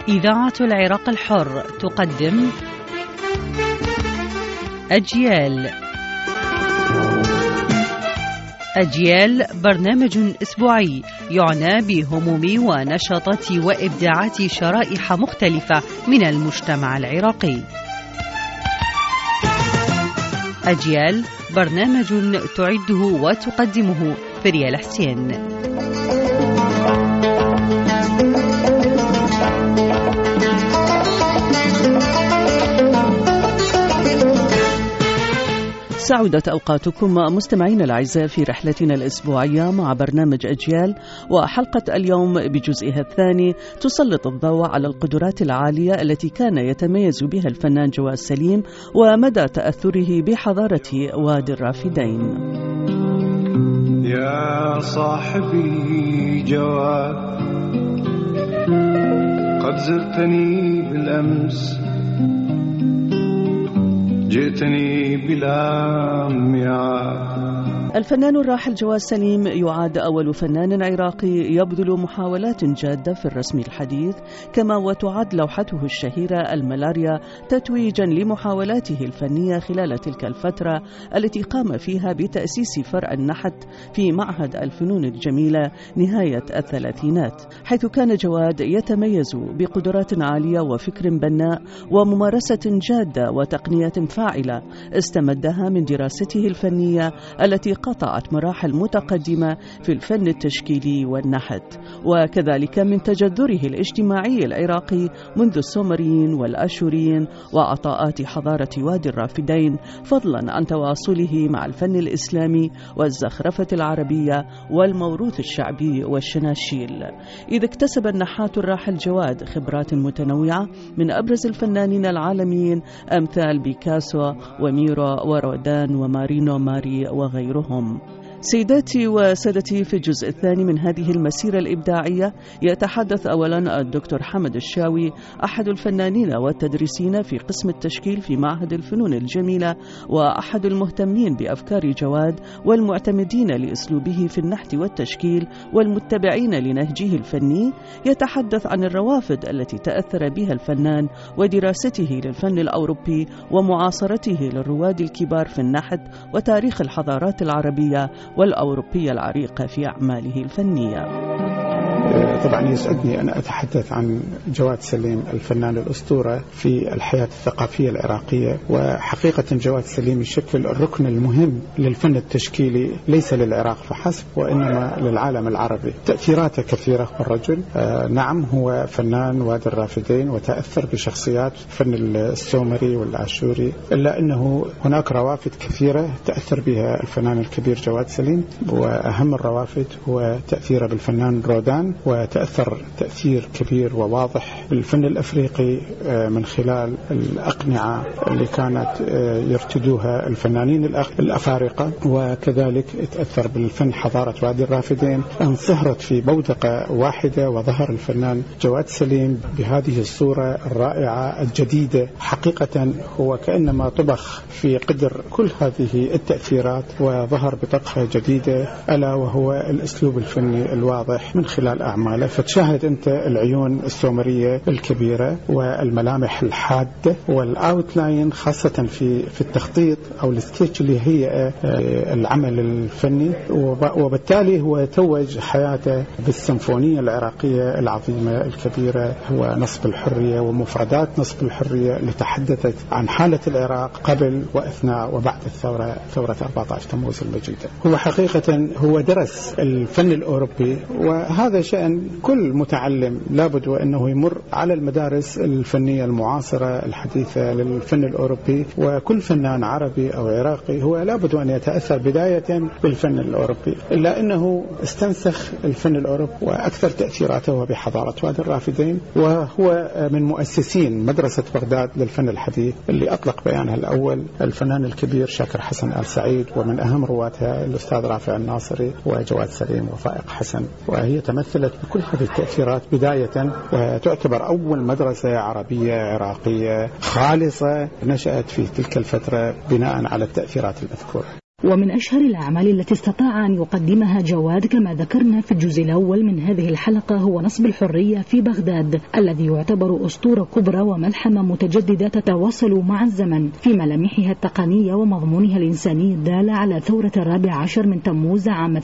إذاعة العراق الحر تقدم أجيال برنامج أسبوعي يعنى بهموم ونشاطات وإبداعات شرائح مختلفة من المجتمع العراقي. أجيال برنامج تعده وتقدمه فريال حسين. سعدت أوقاتكم مستمعين الأعزاء في رحلتنا الأسبوعية مع برنامج أجيال، وحلقة اليوم بجزئها الثاني تسلط الضوء على القدرات العالية التي كان يتميز بها الفنان جواد سليم ومدى تأثره بحضارة وادي الرافدين. يا صاحبي جواد، قد زرتني بالأمس، جئتني بلا ميعاد. الفنان الراحل جواد سليم يعاد أول فنان عراقي يبذل محاولات جادة في الرسم الحديث، كما وتعد لوحته الشهيرة الملاريا تتويجا لمحاولاته الفنية خلال تلك الفترة التي قام فيها بتأسيس فرع النحت في معهد الفنون الجميلة نهاية الثلاثينات، حيث كان جواد يتميز بقدرات عالية وفكر بناء وممارسة جادة وتقنيات فاعلة استمدها من دراسته الفنية التي قطعت مراحل متقدمة في الفن التشكيلي والنحت، وكذلك من تجذره الاجتماعي العراقي منذ السومريين والأشوريين وعطاءات حضارة وادي الرافدين، فضلا عن تواصله مع الفن الإسلامي والزخرفة العربية والموروث الشعبي والشناشيل، إذ اكتسب النحات الراحل جواد خبرات متنوعة من أبرز الفنانين العالميين أمثال بيكاسو وميرو ورودان ومارينو ماري وغيرهم. سيداتي وسادتي، في الجزء الثاني من هذه المسيرة الإبداعية يتحدث أولا الدكتور حمد الشاوي، أحد الفنانين والتدريسين في قسم التشكيل في معهد الفنون الجميلة، وأحد المهتمين بأفكار جواد والمعتمدين لأسلوبه في النحت والتشكيل والمتبعين لنهجه الفني. يتحدث عن الروافد التي تأثر بها الفنان ودراسته للفن الأوروبي ومعاصرته للرواد الكبار في النحت وتاريخ الحضارات العربية والأوروبية العريقة في أعماله الفنية. طبعا يسعدني أن أتحدث عن جواد سليم الفنان الأسطورة في الحياة الثقافية العراقية، وحقيقة جواد سليم يشكل الركن المهم للفن التشكيلي ليس للعراق فحسب وإنما للعالم العربي. تأثيراته كثيرة. الرجل نعم هو فنان وادي الرافدين وتأثر بشخصيات فن السومري والعاشوري، إلا أنه هناك روافد كثيرة تأثر بها الفنان الكبير جواد سليم، وأهم الروافد هو تأثيره بالفنان رودان، وتأثر تأثير كبير وواضح بالفن الأفريقي من خلال الأقنعة اللي كانت يرتدوها الفنانين الأفارقة، وكذلك تأثر بالفن حضارة وادي الرافدين. انصهرت في بودقة واحدة وظهر الفنان جواد سليم بهذه الصورة الرائعة الجديدة. حقيقة هو كأنما طبخ في قدر كل هذه التأثيرات وظهر بطبخة جديدة، ألا وهو الأسلوب الفني الواضح من خلال أعماله. فتشاهد أنت العيون السومرية الكبيرة والملامح الحادة والأوتلاين، خاصة في التخطيط أو السكتش اللي هي العمل الفني، وبالتالي هو توج حياته بالسيمفونية العراقية العظيمة الكبيرة، هو نصب الحرية ومفردات نصب الحرية اللي تحدثت عن حالة العراق قبل وأثناء وبعد الثورة، ثورة 14 تموز المجيدة. هو حقيقة هو درس الفن الأوروبي، وهذا شأن كل متعلم لابد وأنه يمر على المدارس الفنية المعاصرة الحديثة للفن الأوروبي، وكل فنان عربي أو عراقي هو لابد أن يتأثر بداية بالفن الأوروبي، إلا أنه استنسخ الفن الأوروبي وأكثر تأثيراته بحضارة وادي الرافدين، وهو من مؤسسين مدرسة بغداد للفن الحديث اللي أطلق بيانها الأول الفنان الكبير شاكر حسن آل سعيد، ومن أهم رواتها الأستاذ رافع الناصري وجواد سليم وفائق حسن، وهي تمثلت بكل هذه التأثيرات بداية، وتعتبر أول مدرسة عربية عراقية خالصة نشأت في تلك الفترة بناء على التأثيرات المذكورة. ومن أشهر الأعمال التي استطاع أن يقدمها جواد كما ذكرنا في الجزء الأول من هذه الحلقة هو نصب الحرية في بغداد، الذي يعتبر أسطورة كبرى وملحمة متجددة تتواصل مع الزمن في ملامحها التقنية ومضمونها الإنساني الدالة على ثورة 14 من تموز عام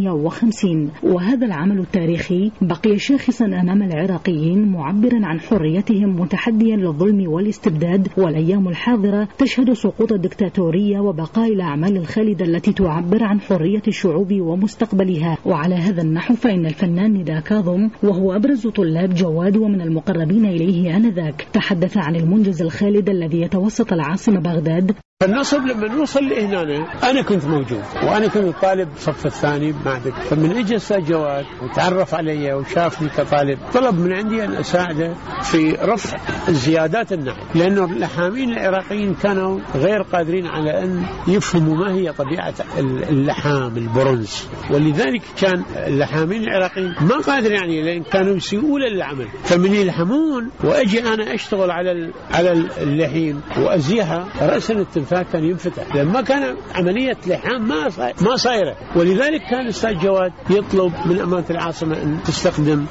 58. وهذا العمل التاريخي بقي شاخصا أمام العراقيين معبرا عن حريتهم متحديا للظلم والاستبداد. والأيام الحاضرة تشهد سقوط الدكتاتورية وبقاء الأعمال الخالدة التي تعبر عن حرية الشعوب ومستقبلها. وعلى هذا النحو فإن الفنان نداء كاظم وهو أبرز طلاب جواد ومن المقربين إليه آنذاك تحدث عن المنجز الخالد الذي يتوسط العاصمة بغداد. النصب لما نوصل لهنا أنا كنت موجود وأنا كنت طالب صف الثاني بعدك، فمن إجا أستاذ جواد وتعرف علي وشافني كطالب طلب من عندي أن أساعده في رفع زيادات النحو، لأنه اللحامين العراقيين كانوا غير قادرين على أن يفهموا ما هي طبيعة اللحام البرونز، ولذلك كان اللحامين العراقيين ما قادر يعني لأن كانوا يسيئون العمل، فمن يلحمون وأجي أنا أشتغل على اللحيم وأزيها رأسا التنفاذ كان ينفتح، لما كان عملية لحام ما صايرة. ولذلك كان أستاذ جواد يطلب من أمانة العاصمة أن تستخدم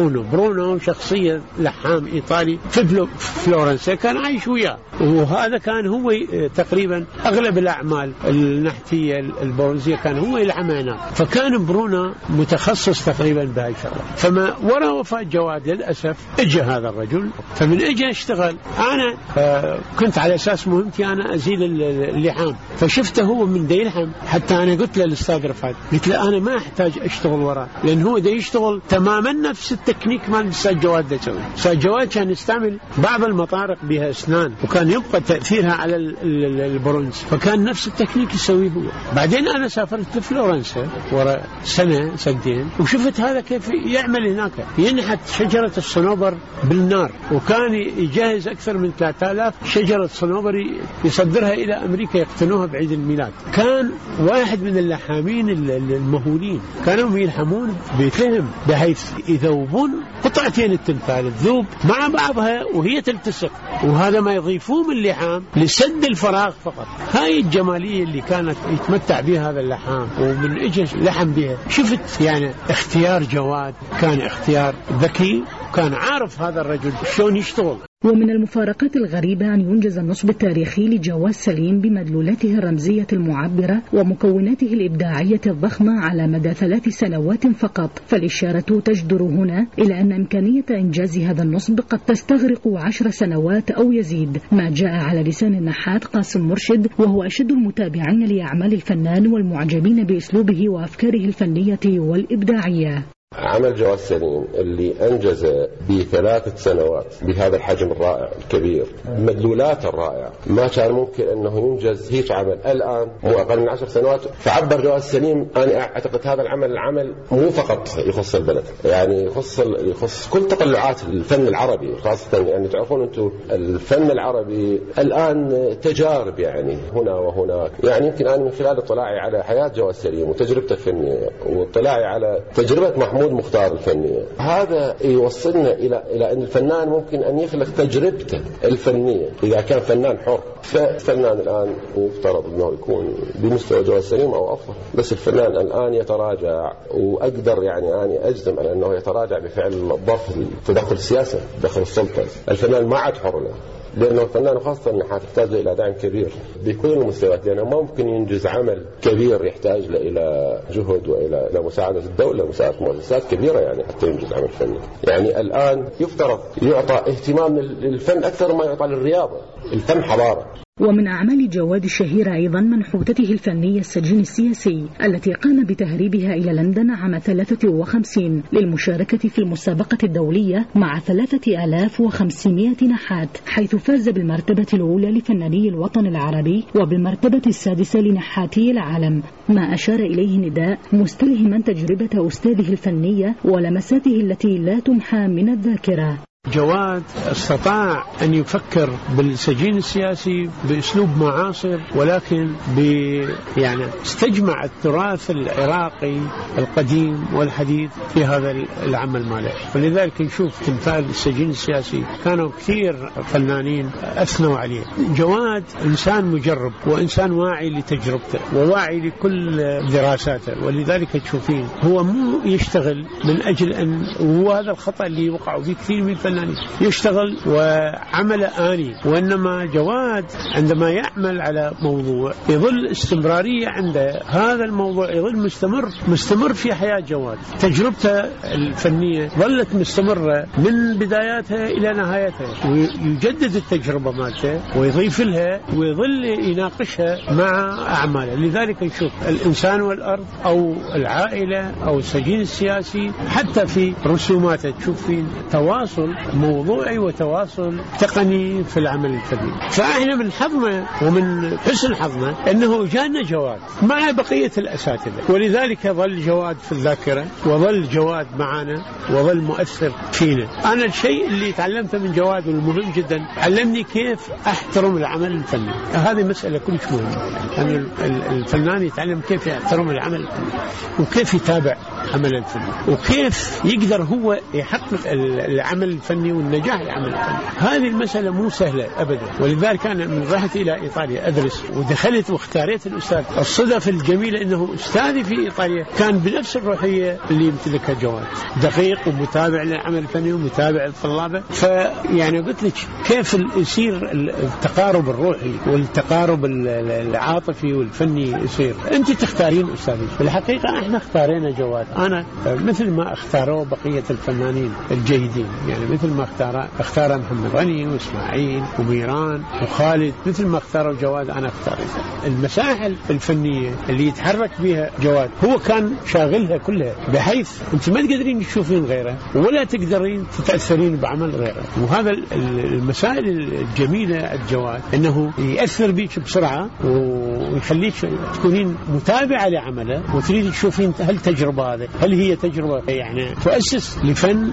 برونو شخصية لحام إيطالي في فلورنسا كان عايش وياه، وهذا كان هو تقريبا أغلب الأعمال النحتية البرونزية كان هو يلحمها هناك، فكان برونو متخصص تقريبا بهاي الشغلة. فما وراء وفاة جواد للأسف اجى هذا الرجل، فمن اجى اشتغل أنا كنت على أساس مهمتي أنا أزيل اللحام، فشفته هو من دا يلحم، حتى أنا قلت له الأستاذ رفعت قلت له أنا ما أحتاج أشتغل وراه لأن هو دا يشتغل تماما نفس التكنيك مال الأستاذ جواد دا يسوي. الأستاذ جواد كان يستعمل بعض المطارق بها أسنان وكان يبقى تأثيرها على البرونز، فكان نفس التكنيك يسويه هو. بعدين أنا سافرت لفلورنسا ورا سنة سنتين وشفت هذا كيف يعمل هناك، ينحت شجرة الصنوبر بالنار، وكان يجهز أكثر من 3000 شجرة صنوبر يصدرها إلى أمريكا يقتنوها بعيد الميلاد. كان واحد من اللحامين المهولين كانوا يلحمون بفهم بحيث يذوبون قطعتين التمثال الذوب مع بعضها وهي تلتصق، وهذا ما يضيفوه من اللحام لسد الفراغ فقط. هاي الجمالية اللي كانت يتمتع بها هذا اللحام ومن إجش لحم بها. شفت يعني اختيار جواد كان اختيار ذكي، كان عارف هذا الرجل شلون يشتغل. ومن المفارقات الغريبة أن ينجز النصب التاريخي لجواد سليم بمدلولاته الرمزية المعبرة ومكوناته الإبداعية الضخمة على مدى 3 سنوات فقط، فالإشارة تجدر هنا إلى أن إمكانية إنجاز هذا النصب قد تستغرق 10 سنوات أو يزيد، ما جاء على لسان النحات قاسم مرشد وهو أشد المتابعين لأعمال الفنان والمعجبين بأسلوبه وأفكاره الفنية والإبداعية. عمل جواد سليم اللي أنجز ب3 سنوات بهذا الحجم الرائع الكبير، مدلولاته الرائعة، ما كان ممكن أنه ينجز هيك عمل الآن مو أقل من 10 سنوات. فعبر جواد سليم، أنا أعتقد هذا العمل مو فقط يخص البلد، يعني يخص كل تطلعات الفن العربي، خاصة يعني تعرفون أنتم الفن العربي الآن تجارب يعني هنا وهناك. يعني يمكن أنا من خلال اطلاعي على حياة جواد سليم وتجربته الفنية واطلاعي على تجربة محمود مختار الفنية، هذا يوصلنا إلى أن الفنان ممكن أن يخلق تجربته الفنية إذا كان فنان حر. فالفنان الآن يفترض أنه يكون بمستوى جواد سليم أو أفضل، بس الفنان الآن يتراجع، وأقدر يعني أنا أجزم على أنه يتراجع بفعل الضغط تدخل السياسة داخل السلطة. الفنان ما عاد حر له، لأنه الفنان خاصة أنه يحتاج إلى دعم كبير بكل المستويات، لأنه ما ممكن ينجز عمل كبير يحتاج إلى جهد وإلى مساعدة الدولة ومساعدة مؤسسات كبيرة يعني حتى ينجز عمل فني. يعني الآن يفترض يعطى اهتمام للفن أكثر ما يعطى للرياضة. الفن حضارة. ومن أعمال جواد الشهيرة أيضا منحوتته الفنية السجين السياسي التي قام بتهريبها إلى لندن عام 53 للمشاركة في المسابقة الدولية مع 3500 نحات، حيث فاز بالمرتبة الأولى لفناني الوطن العربي وبالمرتبة السادسة لنحاتي العالم، ما أشار إليه نداء مستلهما تجربة أستاذه الفنية ولمساته التي لا تمحى من الذاكرة. جواد استطاع أن يفكر بالسجين السياسي بأسلوب معاصر، ولكن يعني استجمع التراث العراقي القديم والحديث في هذا العمل ماله. ولذلك نشوف تمثال السجين السياسي كانوا كثير فنانين أثنوا عليه. جواد إنسان مجرب وإنسان واعي لتجربته وواعي لكل دراساته، ولذلك تشوفين هو مو يشتغل من أجل أن، وهذا الخطأ اللي وقعوا فيه كثير من الفنانين، يشتغل وعمل آني، وإنما جواد عندما يعمل على موضوع يظل استمرارية عنده، هذا الموضوع يظل مستمر في حياة جواد. تجربته الفنية ظلت مستمرة من بداياتها إلى نهايتها، ويجدد التجربة مالته ويضيف لها ويظل يناقشها مع أعماله. لذلك نشوف الإنسان والأرض أو العائلة أو السجين السياسي، حتى في رسوماته تشوف في تواصل موضوعي وتواصل تقني في العمل الفني. فإحنا من حظنا ومن حسن حظنا أنه جاءنا جواد مع بقية الأساتذة، ولذلك ظل جواد في الذاكرة وظل جواد معنا وظل مؤثر فينا. أنا الشيء اللي تعلمته من جواد والمهم جدا، علمني كيف أحترم العمل الفني. هذه مسألة كلش مهمة، أن الفنان يتعلم كيف يحترم العمل الفني وكيف يتابع عمل الفني وكيف يقدر هو يحقق العمل الفني والنجاح العمل الفني. هذه المسألة مو سهلة أبدا. ولذلك أنا من رحت إلى إيطاليا أدرس ودخلت واختاريت الأستاذ. الصدف الجميلة أنه أستاذي في إيطاليا كان بنفس الروحية اللي يمتلكها جواد، دقيق ومتابع للعمل الفني ومتابع الطلابة. فيعني قلت لك كيف يصير التقارب الروحي والتقارب العاطفي والفني يصير. أنت تختارين أستاذي، بالحقيقة احنا اختارينا جواد. أنا مثل ما اختاروا بقية الفنانين الجيدين، يعني مثل ما اختار محمد غني وإسماعيل وميران وخالد، مثل ما اختاروا جواد أنا اختاريته. المساحة الفنية اللي يتحرك بها جواد هو كان شاغلها كلها، بحيث أنت ما تقدرين تشوفين غيره ولا تقدرين تتأثرين بعمل غيره. وهذا المسائل الجميلة الجواد أنه يأثر بيك بسرعة ويخليك تكونين متابعة لعمله وتريد تشوفين هل تجربة هذه هل هي تجربة يعني تؤسس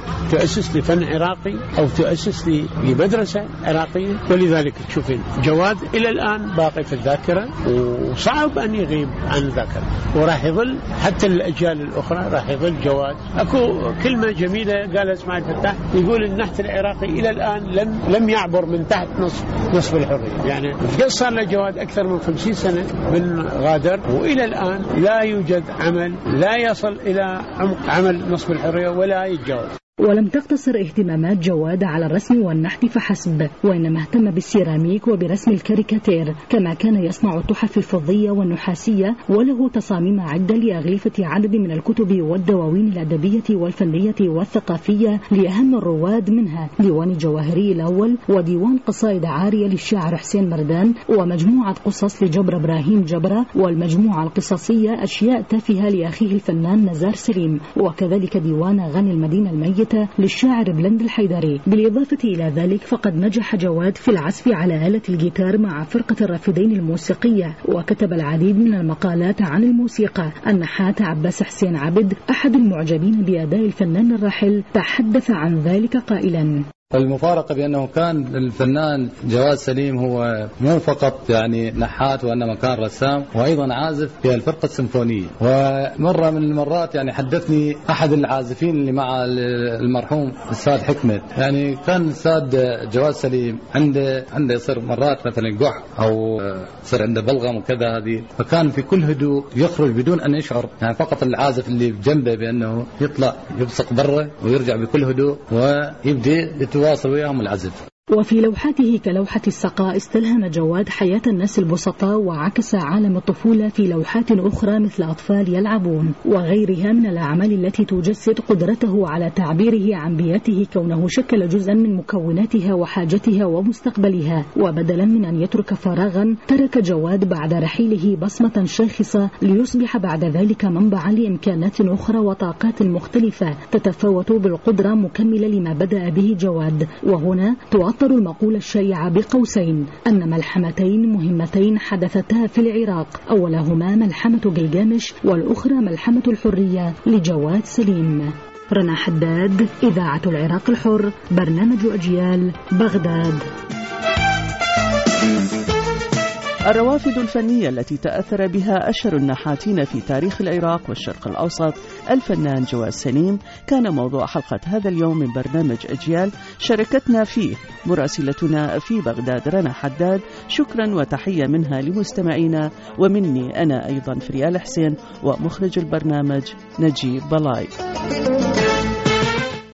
لفن عراقي أو تؤسس لمدرسة عراقية. ولذلك تشوفين جواد إلى الآن باقي في الذاكرة وصعب أن يغيب عن الذاكرة، وراح يظل حتى الأجيال الأخرى راح يظل جواد. أكو كلمة جميلة قالها إسماعيل فتاح، يقول النحت العراقي إلى الآن لم يعبر من تحت نصف الحرية. يعني صار له جواد أكثر من 50 سنة من غادر، وإلى الآن لا يوجد عمل لا يصل إلى عمق عمل نصف الحرية ولا يتجاوز. ولم تقتصر اهتمامات جواد على الرسم والنحت فحسب، وإنما اهتم بالسيراميك وبرسم الكاريكاتير، كما كان يصنع التحف الفضية والنحاسية، وله تصاميم عدة لأغلفة عدد من الكتب والدواوين الأدبية والفنية والثقافية لأهم الرواد، منها ديوان الجواهري الأول وديوان قصائد عارية للشاعر حسين مردان ومجموعة قصص لجبر إبراهيم جبرة والمجموعة القصصية أشياء تافهة لأخيه الفنان نزار سليم، وكذلك ديوان غني المدينة الميتة للشاعر بلند الحيدري. بالإضافة إلى ذلك فقد نجح جواد في العزف على آلة الجيتار مع فرقة الرافدين الموسيقية، وكتب العديد من المقالات عن الموسيقى. النحات عباس حسين عبد أحد المعجبين بأداء الفنان الراحل تحدث عن ذلك قائلا: المفارقة بأنه كان الفنان جواد سليم هو مو فقط يعني نحات، وإنما كان رسام وأيضا عازف في الفرقة السيمفونية. ومرة من المرات يعني حدثني أحد العازفين اللي مع المرحوم الأستاذ حكمت، يعني كان الأستاذ جواد سليم عنده يصير مرات مثلا قح أو يصير عنده بلغم وكذا هذه، فكان في كل هدوء يخرج بدون أن يشعر، يعني فقط العازف اللي بجنبه بأنه يطلع يبصق برا ويرجع بكل هدوء ويبدأ يتواصل وياهم العزف. وفي لوحاته كلوحة السقاء استلهم جواد حياة الناس البسطاء، وعكس عالم الطفولة في لوحات أخرى مثل أطفال يلعبون وغيرها من الأعمال التي تجسد قدرته على تعبيره عن بيئته، كونه شكل جزءا من مكوناتها وحاجتها ومستقبلها. وبدلا من أن يترك فراغا، ترك جواد بعد رحيله بصمة شاخصة ليصبح بعد ذلك منبعا لإمكانات أخرى وطاقات مختلفة تتفاوت بالقدرة، مكملة لما بدأ به جواد. وهنا توطر المقولة الشائعة بقوسين أن ملحمتين مهمتين حدثتا في العراق، أولهما ملحمة جلجامش والأخرى ملحمة الحرية لجواد سليم. رنا حداد، إذاعة العراق الحر، برنامج أجيال، بغداد. الروافد الفنية التي تأثر بها أشهر النحاتين في تاريخ العراق والشرق الأوسط الفنان جواد سليم كان موضوع حلقة هذا اليوم من برنامج أجيال. شاركتنا فيه مراسلتنا في بغداد رنا حداد. شكرا وتحية منها لمستمعينا ومني أنا أيضا فريال حسين ومخرج البرنامج نجيب بلاي.